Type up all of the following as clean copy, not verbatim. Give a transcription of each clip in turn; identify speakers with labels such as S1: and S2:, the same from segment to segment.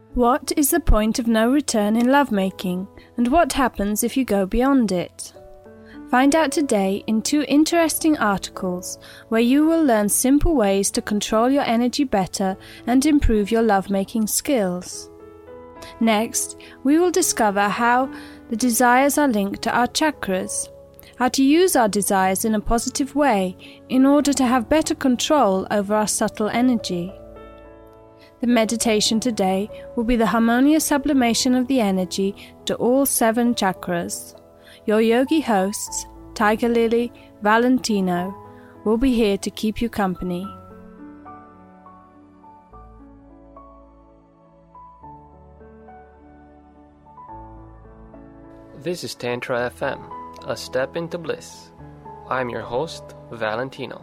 S1: What is the point of no return in lovemaking, and what happens if you go beyond it? Find out today in 2 interesting articles where you will learn simple ways to control your energy better and improve your lovemaking skills. Next, we will discover how the desires are linked to our chakras, how to use our desires in a positive way in order to have better control over our subtle energy. The meditation today will be the harmonious sublimation of the energy to all 7 chakras. Your yogi hosts, Tiger Lily, Valentino, will be here to keep you company.
S2: This is Tantra FM, a step into bliss. I'm your host, Valentino.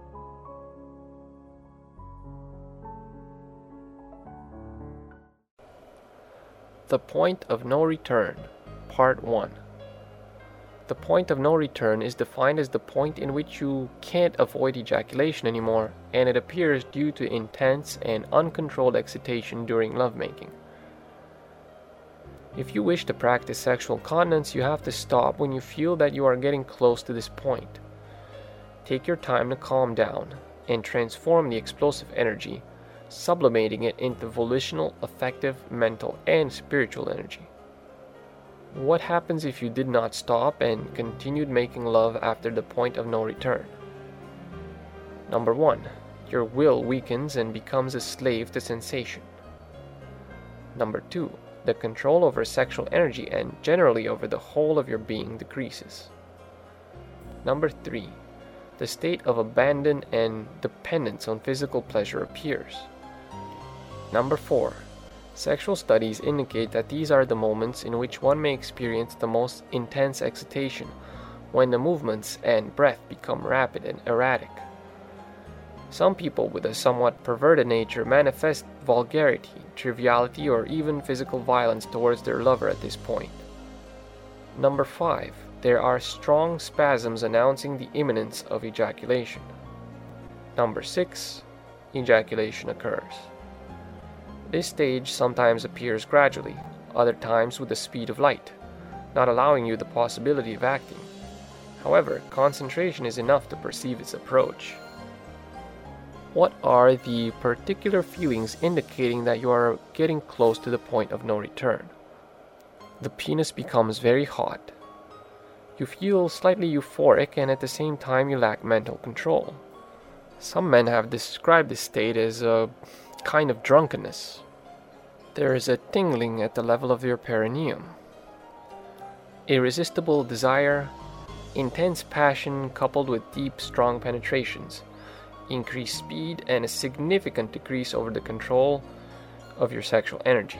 S2: The Point of No Return, Part 1. The point of no return is defined as the point in which you can't avoid ejaculation anymore, and it appears due to intense and uncontrolled excitation during lovemaking. If you wish to practice sexual continence, you have to stop when you feel that you are getting close to this point. Take your time to calm down and transform the explosive energy, sublimating it into volitional, affective, mental, and spiritual energy. What happens if you did not stop and continued making love after the point of no return? Number 1. Your will weakens and becomes a slave to sensation. Number 2. The control over sexual energy and generally over the whole of your being decreases. Number 3. The state of abandon and dependence on physical pleasure appears. Number 4. Sexual studies indicate that these are the moments in which one may experience the most intense excitation, when the movements and breath become rapid and erratic. Some people with a somewhat perverted nature manifest vulgarity, triviality, or even physical violence towards their lover at this point. Number 5. There are strong spasms announcing the imminence of ejaculation. Number 6. Ejaculation occurs. This stage sometimes appears gradually, other times with the speed of light, not allowing you the possibility of acting. However, concentration is enough to perceive its approach. What are the particular feelings indicating that you are getting close to the point of no return? The penis becomes very hot. You feel slightly euphoric and at the same time you lack mental control. Some men have described this state as a kind of drunkenness. There is a tingling at the level of your perineum. Irresistible desire, intense passion coupled with deep, strong penetrations, increased speed, and a significant decrease over the control of your sexual energy.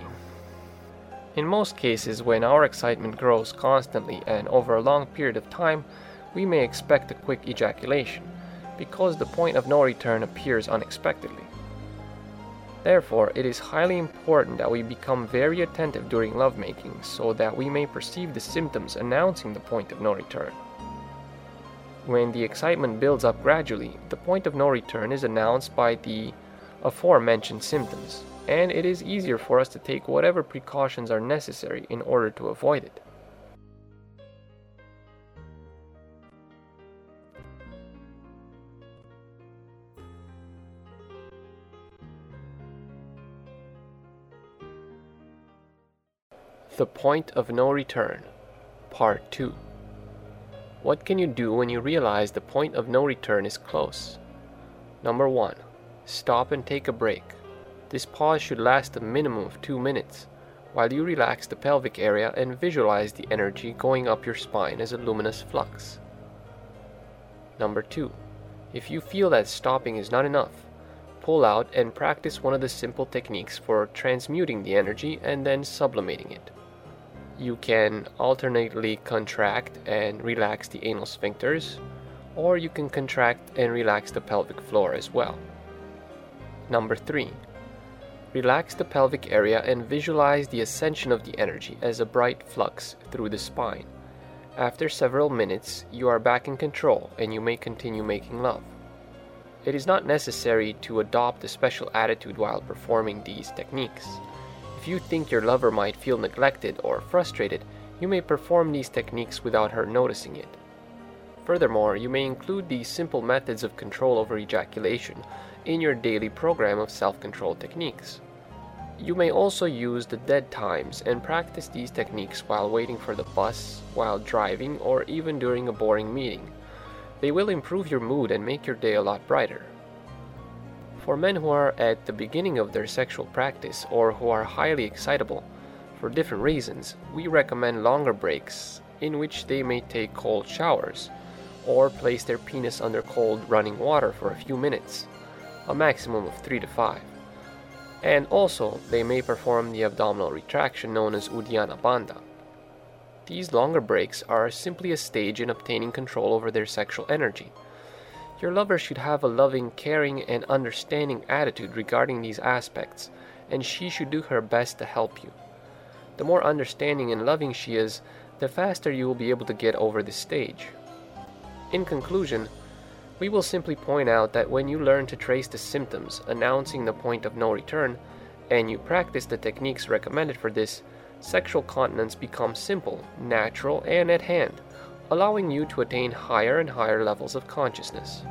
S2: In most cases, when our excitement grows constantly and over a long period of time, we may expect a quick ejaculation, because the point of no return appears unexpectedly. Therefore, it is highly important that we become very attentive during lovemaking so that we may perceive the symptoms announcing the point of no return. When the excitement builds up gradually, the point of no return is announced by the aforementioned symptoms, and it is easier for us to take whatever precautions are necessary in order to avoid it. The Point of No Return, Part 2. What can you do when you realize the point of no return is close? Number 1. Stop and take a break. This pause should last a minimum of 2 minutes, while you relax the pelvic area and visualize the energy going up your spine as a luminous flux. Number 2. If you feel that stopping is not enough, pull out and practice one of the simple techniques for transmuting the energy and then sublimating it. You can alternately contract and relax the anal sphincters, or you can contract and relax the pelvic floor as well. Number 3. Relax the pelvic area and visualize the ascension of the energy as a bright flux through the spine. After several minutes, you are back in control and you may continue making love. It is not necessary to adopt a special attitude while performing these techniques. If you think your lover might feel neglected or frustrated, you may perform these techniques without her noticing it. Furthermore, you may include these simple methods of control over ejaculation in your daily program of self-control techniques. You may also use the dead times and practice these techniques while waiting for the bus, while driving, or even during a boring meeting. They will improve your mood and make your day a lot brighter. For men who are at the beginning of their sexual practice or who are highly excitable for different reasons, we recommend longer breaks in which they may take cold showers or place their penis under cold running water for a few minutes, a maximum of 3 to 5. And also, they may perform the abdominal retraction known as Uddiyana Bandha. These longer breaks are simply a stage in obtaining control over their sexual energy. Your lover should have a loving, caring, and understanding attitude regarding these aspects, and she should do her best to help you. The more understanding and loving she is, the faster you will be able to get over this stage. In conclusion, we will simply point out that when you learn to trace the symptoms announcing the point of no return, and you practice the techniques recommended for this, sexual continence becomes simple, natural, and at hand, allowing you to attain higher and higher levels of consciousness.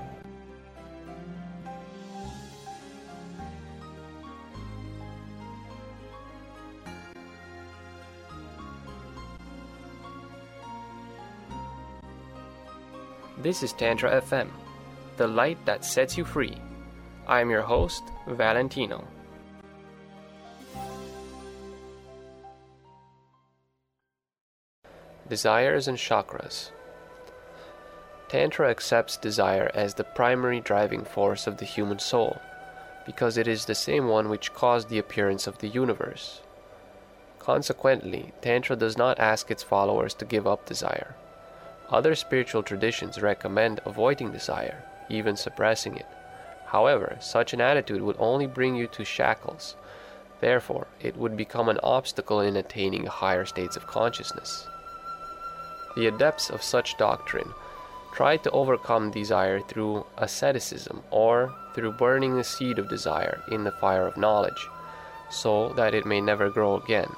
S2: This is Tantra FM, the light that sets you free. I am your host, Valentino. Desires and chakras. Tantra accepts desire as the primary driving force of the human soul, because it is the same one which caused the appearance of the universe. Consequently, Tantra does not ask its followers to give up desire. Other spiritual traditions recommend avoiding desire, even suppressing it. However, such an attitude would only bring you to shackles. Therefore, it would become an obstacle in attaining higher states of consciousness. The adepts of such doctrine try to overcome desire through asceticism or through burning the seed of desire in the fire of knowledge, so that it may never grow again.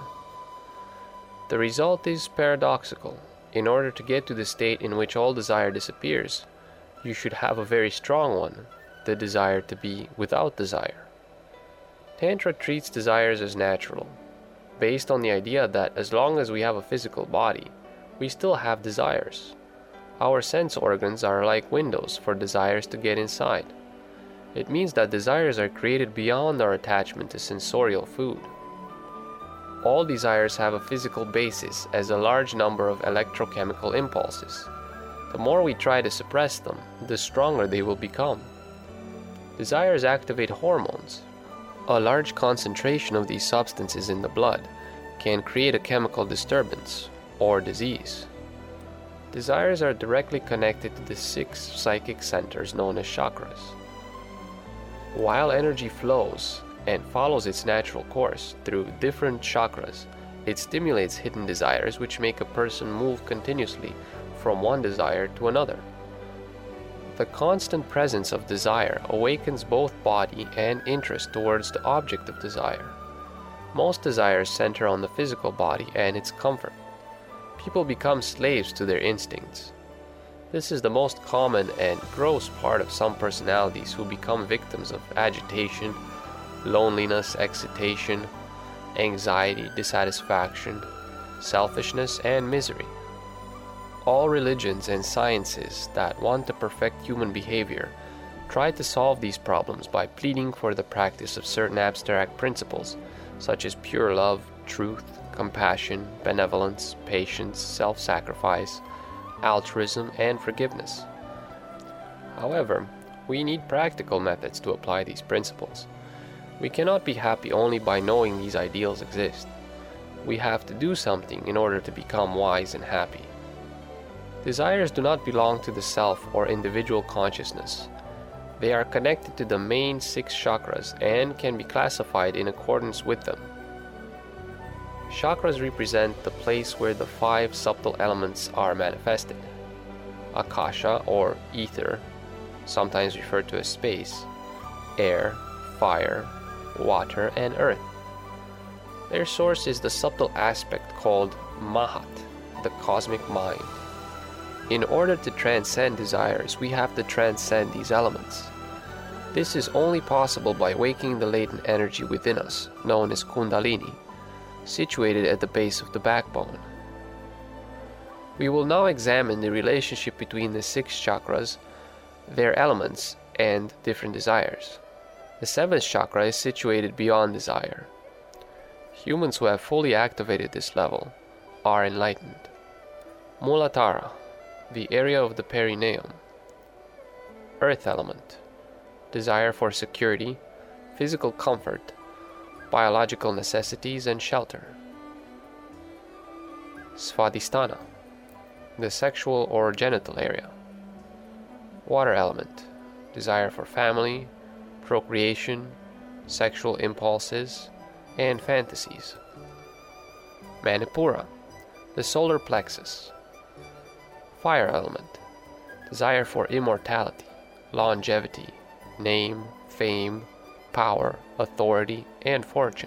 S2: The result is paradoxical. In order to get to the state in which all desire disappears, you should have a very strong one, the desire to be without desire. Tantra treats desires as natural, based on the idea that as long as we have a physical body, we still have desires. Our sense organs are like windows for desires to get inside. It means that desires are created beyond our attachment to sensorial food. All desires have a physical basis as a large number of electrochemical impulses. The more we try to suppress them, the stronger they will become. Desires activate hormones. A large concentration of these substances in the blood can create a chemical disturbance or disease. Desires are directly connected to the 6 psychic centers known as chakras. While energy flows and follows its natural course through different chakras, it stimulates hidden desires which make a person move continuously from one desire to another. The constant presence of desire awakens both body and interest towards the object of desire. Most desires center on the physical body and its comfort. People become slaves to their instincts. This is the most common and gross part of some personalities who become victims of agitation, loneliness, excitation, anxiety, dissatisfaction, selfishness, and misery. All religions and sciences that want to perfect human behavior try to solve these problems by pleading for the practice of certain abstract principles, such as pure love, truth, compassion, benevolence, patience, self-sacrifice, altruism, and forgiveness. However, we need practical methods to apply these principles. We cannot be happy only by knowing these ideals exist. We have to do something in order to become wise and happy. Desires do not belong to the self or individual consciousness. They are connected to the main 6 chakras and can be classified in accordance with them. Chakras represent the place where the 5 subtle elements are manifested. Akasha or ether, sometimes referred to as space, air, fire, water, and earth. Their source is the subtle aspect called Mahat, the cosmic mind. In order to transcend desires, we have to transcend these elements. This is only possible by waking the latent energy within us, known as Kundalini, situated at the base of the backbone. We will now examine the relationship between the 6 chakras, their elements, and different desires. The 7th chakra is situated beyond desire. Humans who have fully activated this level are enlightened. Muladhara, the area of the perineum. Earth element, desire for security, physical comfort, biological necessities, and shelter. Svadhisthana, the sexual or genital area. Water element, desire for family, procreation, sexual impulses, and fantasies. Manipura, the solar plexus. Fire element, desire for immortality, longevity, name, fame, power, authority, and fortune.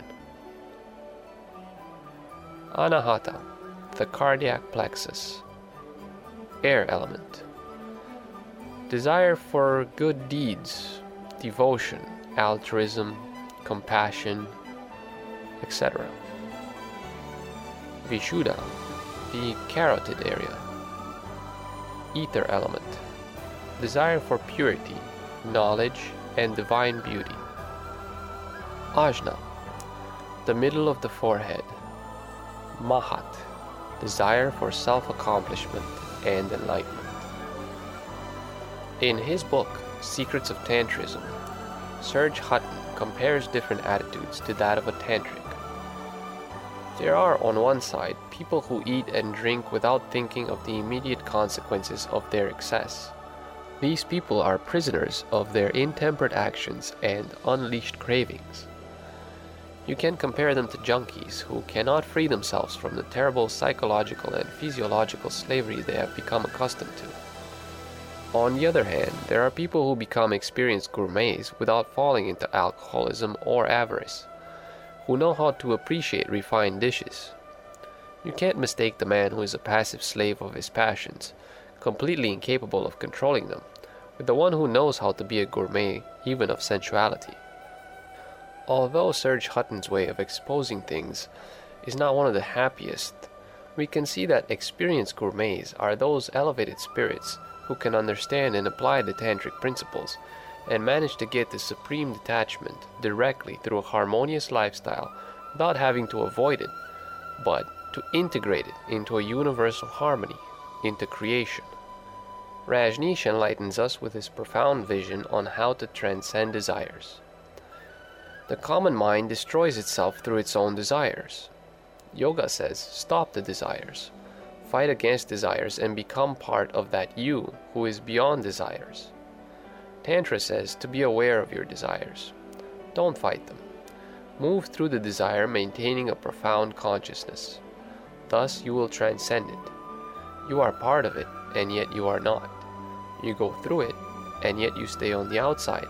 S2: Anahata, the cardiac plexus. Air element, desire for good deeds, devotion, altruism, compassion, etc. Vishuddha, the carotid area. Ether element, desire for purity, knowledge, and divine beauty. Ajna, the middle of the forehead. Mahat, desire for self-accomplishment and enlightenment. In his book, Secrets of Tantrism, Serge Hutton compares different attitudes to that of a tantric. There are, on one side, people who eat and drink without thinking of the immediate consequences of their excess. These people are prisoners of their intemperate actions and unleashed cravings. You can compare them to junkies who cannot free themselves from the terrible psychological and physiological slavery they have become accustomed to. On the other hand, there are people who become experienced gourmets without falling into alcoholism or avarice, who know how to appreciate refined dishes. You can't mistake the man who is a passive slave of his passions, completely incapable of controlling them, with the one who knows how to be a gourmet even of sensuality. Although Serge Hutton's way of exposing things is not one of the happiest, we can see that experienced gourmets are those elevated spirits who can understand and apply the tantric principles and manage to get the supreme detachment directly through a harmonious lifestyle without having to avoid it, but to integrate it into a universal harmony, into creation. Rajneesh enlightens us with his profound vision on how to transcend desires. The common mind destroys itself through its own desires. Yoga says, stop the desires, fight against desires, and become part of that you who is beyond desires. Tantra says to be aware of your desires. Don't fight them. Move through the desire, maintaining a profound consciousness. Thus you will transcend it. You are part of it, and yet you are not. You go through it, and yet you stay on the outside.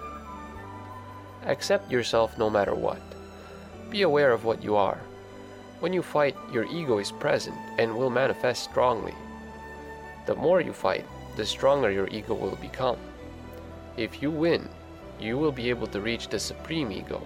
S2: Accept yourself no matter what. Be aware of what you are. When you fight, your ego is present and will manifest strongly. The more you fight, the stronger your ego will become. If you win, you will be able to reach the supreme ego.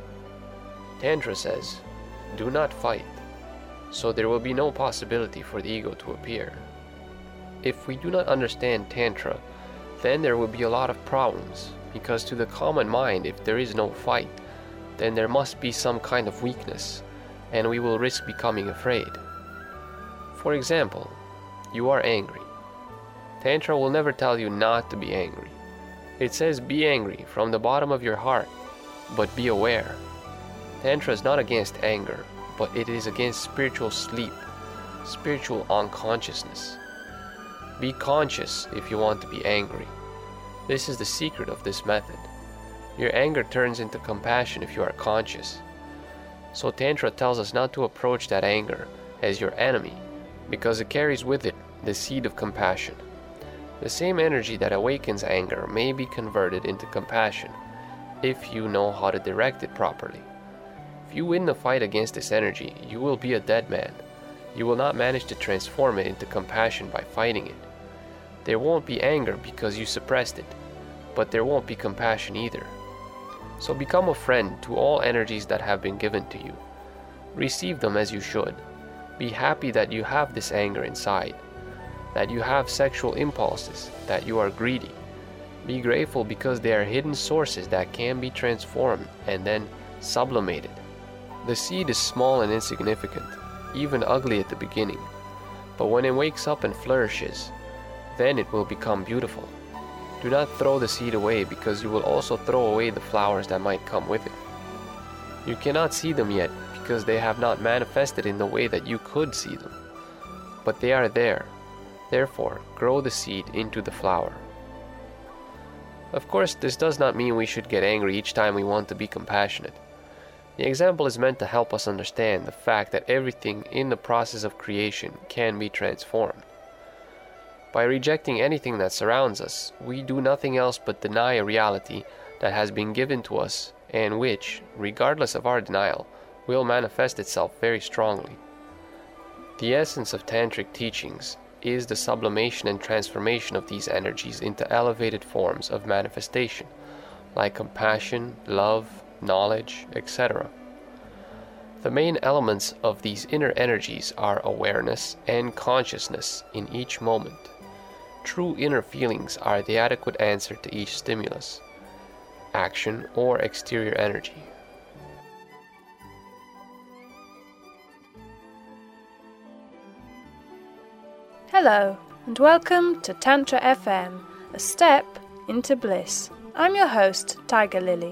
S2: Tantra says, do not fight, so there will be no possibility for the ego to appear. If we do not understand Tantra, then there will be a lot of problems, because to the common mind, if there is no fight, then there must be some kind of weakness, and we will risk becoming afraid. For example, you are angry. Tantra will never tell you not to be angry. It says be angry from the bottom of your heart, but be aware. Tantra is not against anger, but it is against spiritual sleep, spiritual unconsciousness. Be conscious if you want to be angry. This is the secret of this method. Your anger turns into compassion if you are conscious. So Tantra tells us not to approach that anger as your enemy, because it carries with it the seed of compassion. The same energy that awakens anger may be converted into compassion if you know how to direct it properly. If you win the fight against this energy, you will be a dead man. You will not manage to transform it into compassion by fighting it. There won't be anger because you suppressed it, but there won't be compassion either. So become a friend to all energies that have been given to you. Receive them as you should. Be happy that you have this anger inside, that you have sexual impulses, that you are greedy. Be grateful because they are hidden sources that can be transformed and then sublimated. The seed is small and insignificant, even ugly at the beginning, but when it wakes up and flourishes, then it will become beautiful. Do not throw the seed away because you will also throw away the flowers that might come with it. You cannot see them yet because they have not manifested in the way that you could see them, but they are there. Therefore, grow the seed into the flower. Of course, this does not mean we should get angry each time we want to be compassionate. The example is meant to help us understand the fact that everything in the process of creation can be transformed. By rejecting anything that surrounds us, we do nothing else but deny a reality that has been given to us and which, regardless of our denial, will manifest itself very strongly. The essence of tantric teachings is the sublimation and transformation of these energies into elevated forms of manifestation, like compassion, love, knowledge, etc. The main elements of these inner energies are awareness and consciousness in each moment. True inner feelings are the adequate answer to each stimulus, action, or exterior energy.
S1: Hello, and welcome to Tantra FM, a step into bliss. I'm your host, Tiger Lily.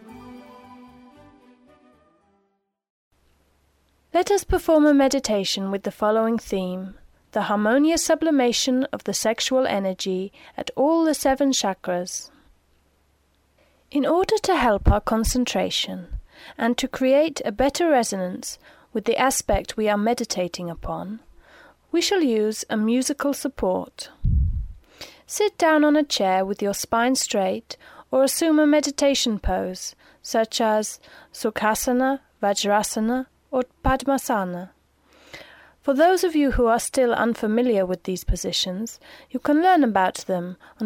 S1: Let us perform a meditation with the following theme: the harmonious sublimation of the sexual energy at all the 7 chakras. In order to help our concentration and to create a better resonance with the aspect we are meditating upon, we shall use a musical support. Sit down on a chair with your spine straight or assume a meditation pose such as Sukhasana, Vajrasana, or Padmasana. For those of you who are still unfamiliar with these positions, you can learn about them on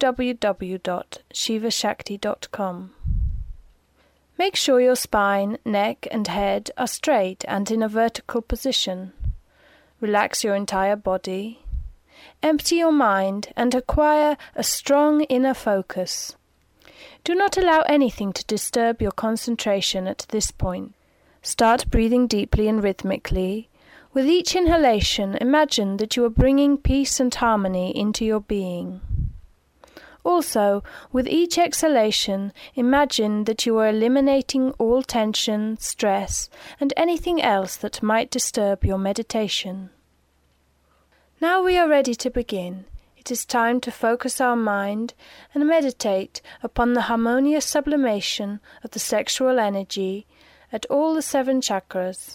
S1: www.shivashakti.com. Make sure your spine, neck and head are straight and in a vertical position. Relax your entire body. Empty your mind and acquire a strong inner focus. Do not allow anything to disturb your concentration at this point. Start breathing deeply and rhythmically. With each inhalation, imagine that you are bringing peace and harmony into your being. Also, with each exhalation, imagine that you are eliminating all tension, stress, and anything else that might disturb your meditation. Now we are ready to begin. It is time to focus our mind and meditate upon the harmonious sublimation of the sexual energy at all the 7 chakras.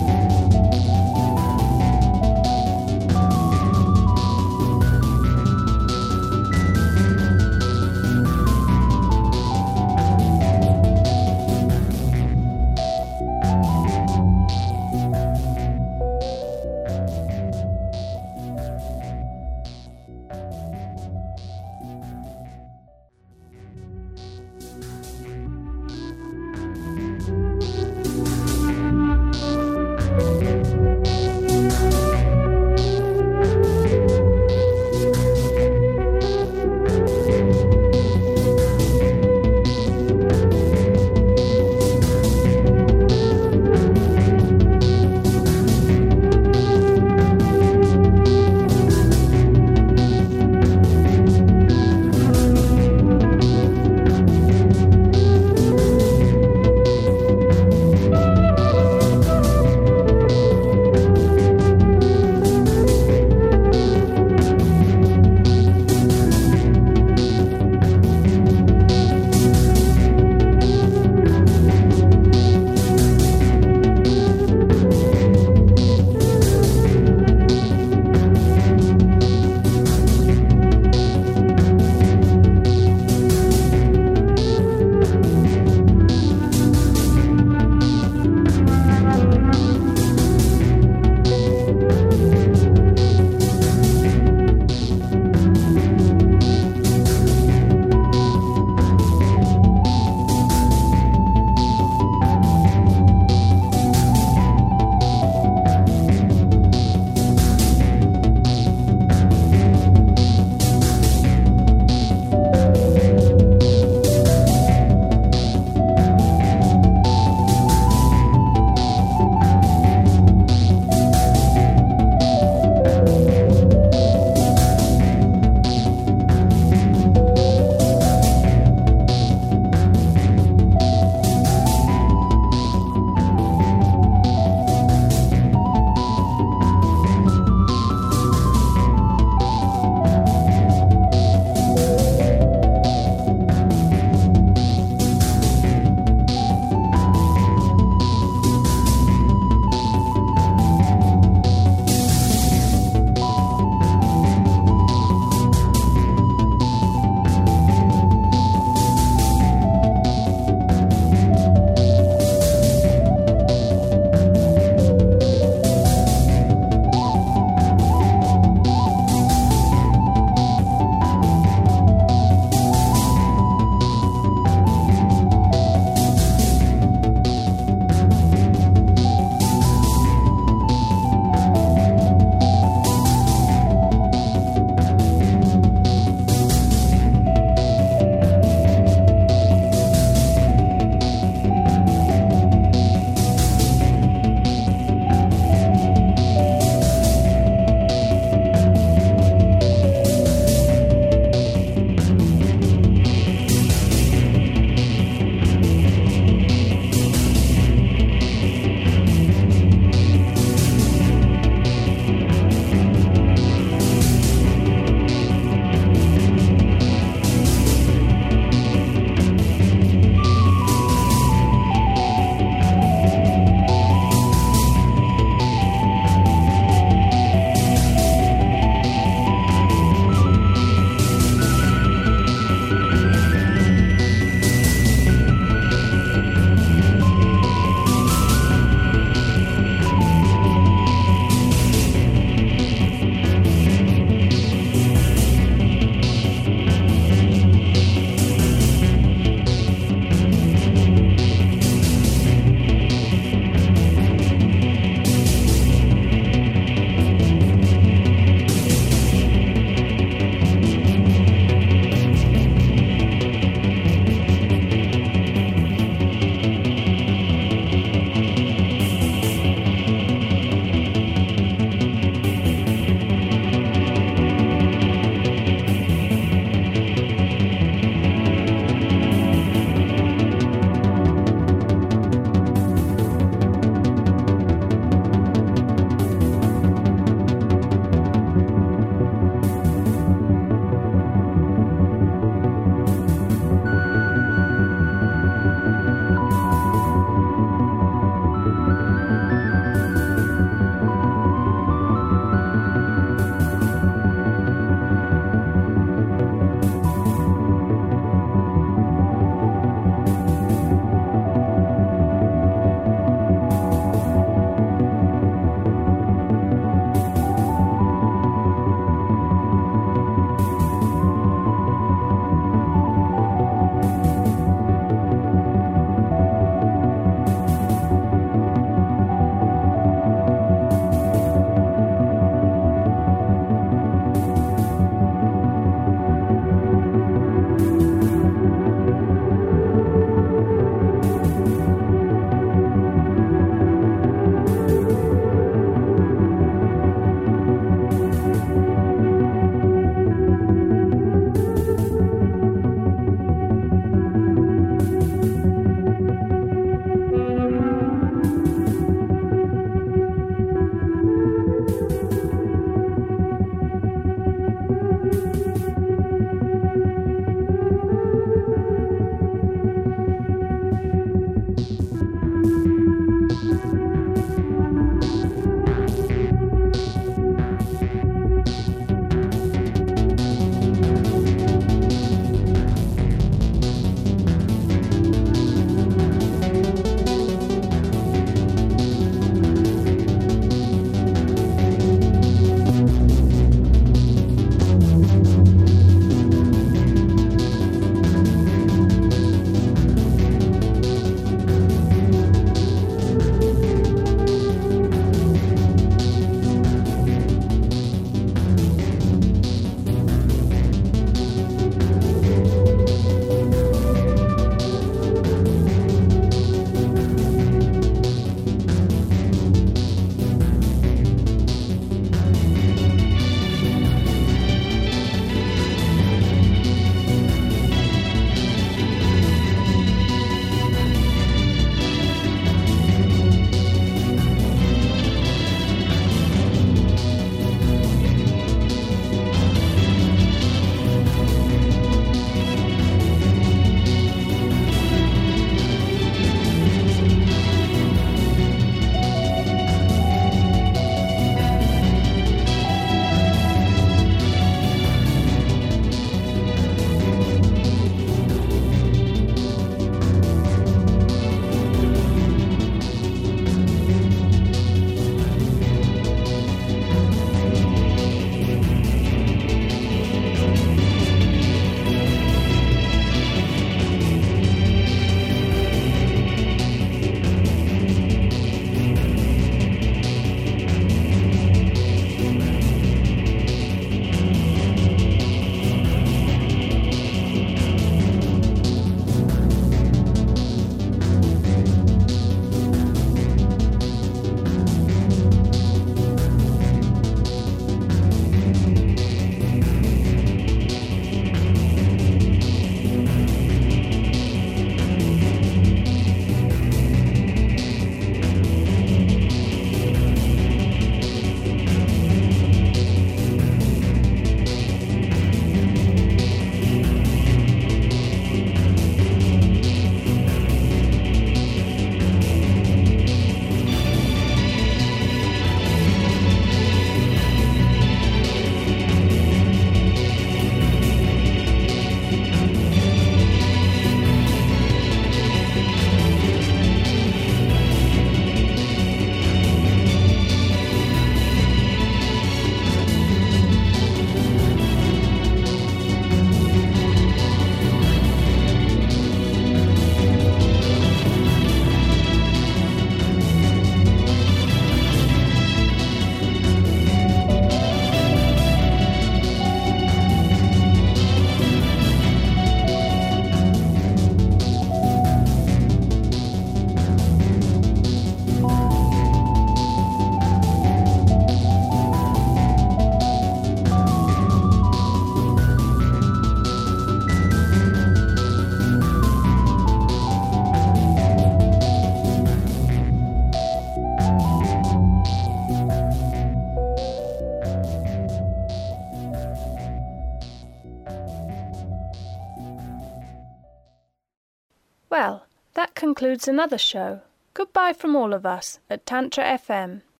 S1: Well, that concludes another show. Goodbye from all of us at Tantra FM.